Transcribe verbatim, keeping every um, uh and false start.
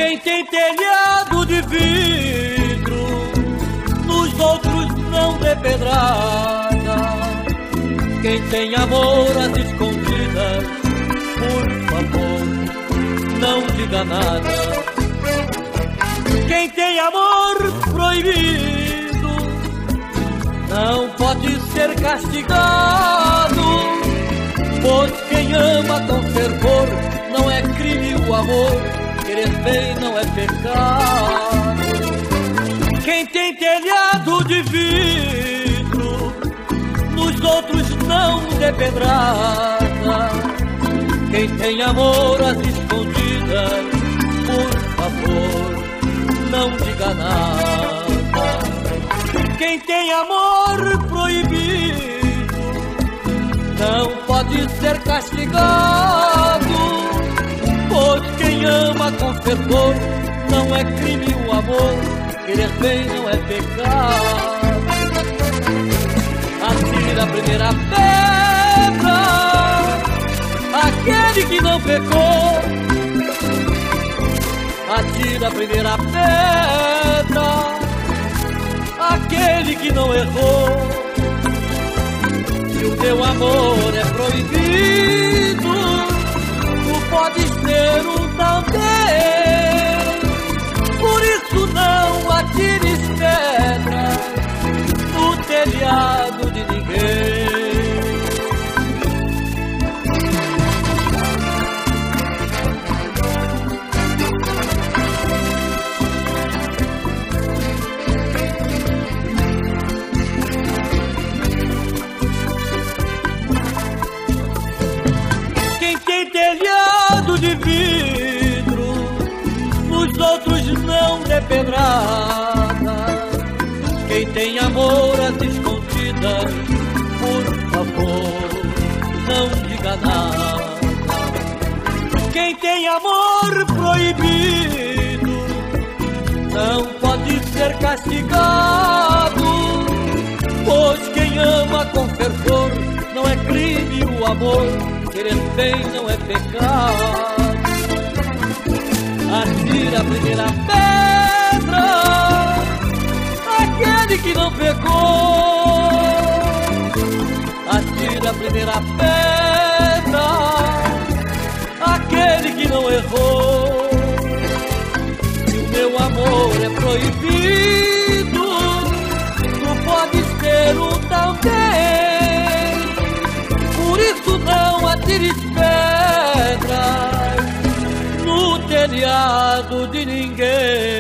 Quem tem telhado de vidro, nos outros não dê pedrada. Quem tem amor às escondidas, por favor, não diga nada. Quem tem amor proibido não pode ser castigado, pois quem ama com fervor não é crime o amor, querer bem não é pecado. Quem tem telhado de vidro, nos outros não dê pedrada. Quem tem amor às escondidas, por favor, não diga nada. Quem tem amor proibido não pode ser castigado, pois quem ama com fervor não é crime o amor, querer bem não é pecado. Atira a primeira pedra aquele que não pecou. Atira a primeira pedra aquele que não errou. Se o teu amor é proibido, tu podes ter um também. Por isso não atires pedras no telhado de ninguém. Telhado de vidro, os outros não dê pedrada. Quem tem amor às escondidas, por favor, não diga nada. Quem tem amor proibido não pode ser castigado, pois quem ama com fervor não é crime o amor, querer bem não é pecado. Atira a primeira pedra aquele que não pecou. Atira a primeira pedra aquele que não errou. Se o meu amor é proibido, tu podes ter um também. Por isso não atires pedras no telhado de ninguém.